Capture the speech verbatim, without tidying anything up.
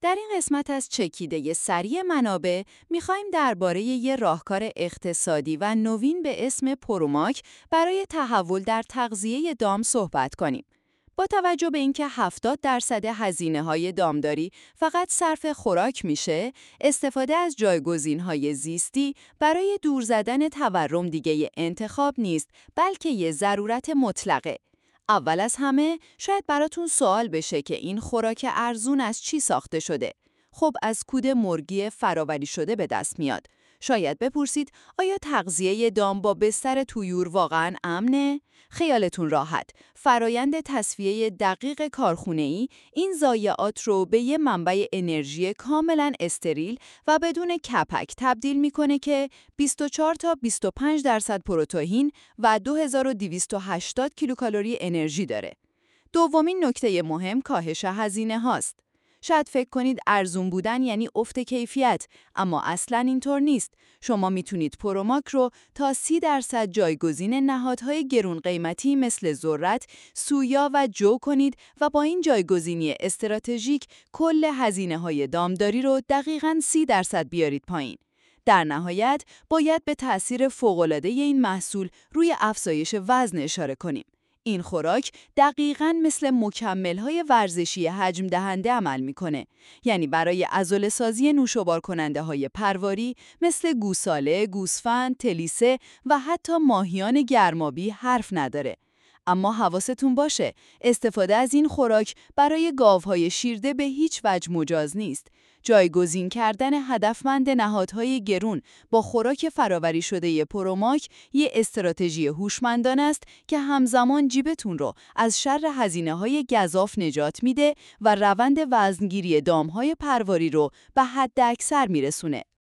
در این قسمت از چکیده سریع منابع میخوایم درباره یه راهکار اقتصادی و نوین به اسم پروماک برای تحول در تغذیه دام صحبت کنیم. با توجه به اینکه هفتاد درصد هزینه‌های دامداری فقط صرف خوراک میشه، استفاده از جایگزین‌های زیستی برای دور زدن تورم دیگه یه انتخاب نیست، بلکه یه ضرورت مطلقه. اول از همه شاید براتون سوال بشه که این خوراک ارزون از چی ساخته شده؟ خب از کود مرگی فراوری شده به دست میاد. شاید بپرسید آیا تغذیه دام با بستر طیور واقعاً امنه؟ خیالتون راحت. فرایند تصفیه دقیق کارخونه‌ای این ضایعات رو به یه منبع انرژی کاملاً استریل و بدون کپک تبدیل میکنه که بیست و چهار تا بیست و پنج درصد پروتئین و دو هزار و دویست و هشتاد کیلوکالری انرژی داره. دومین نکته مهم کاهش هزینه هاست. شاید فکر کنید ارزون بودن یعنی افت کیفیت، اما اصلاً اینطور نیست. شما میتونید پروماک رو تا سی درصد جایگزین نهادهای گرون قیمتی مثل ذرت، سویا و جو کنید و با این جایگزینی استراتژیک کل هزینه‌های دامداری رو دقیقاً سی درصد بیارید پایین. در نهایت باید به تأثیر فوق‌العاده این محصول روی افزایش وزن اشاره کنیم. این خوراک دقیقاً مثل مکمل‌های ورزشی حجم دهنده عمل می‌کنه. یعنی برای عضله‌سازی نوشابار کننده های پرواری مثل گوساله، گوسفند، تلیسه و حتی ماهیان گرمابی حرف نداره. اما حواستون باشه، استفاده از این خوراک برای گاوهای شیرده به هیچ وجه مجاز نیست. جایگزین کردن هدفمند نهادهای گرون با خوراک فراوری شده پروماک یه استراتژی هوشمندانه است که همزمان جیبتون رو از شر هزینه‌های گزاف نجات میده و روند وزنگیری دامهای پرواری رو به حد اکثر میرسونه.